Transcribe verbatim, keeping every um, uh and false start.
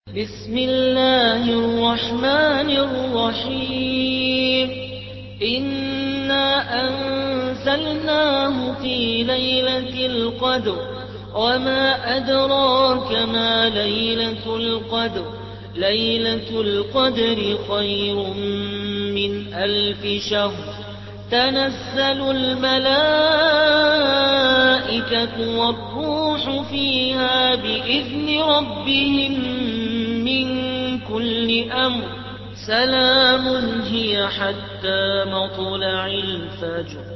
بسم الله الرحمن الرحيم إنا أنزلناه في ليلة القدر وما أدراك ما ليلة القدر ليلة القدر خير من ألف شهر تنزل الملائكة والروح فيها بإذن ربهم من كل أمر سلام هي حتى مطلع الفجر.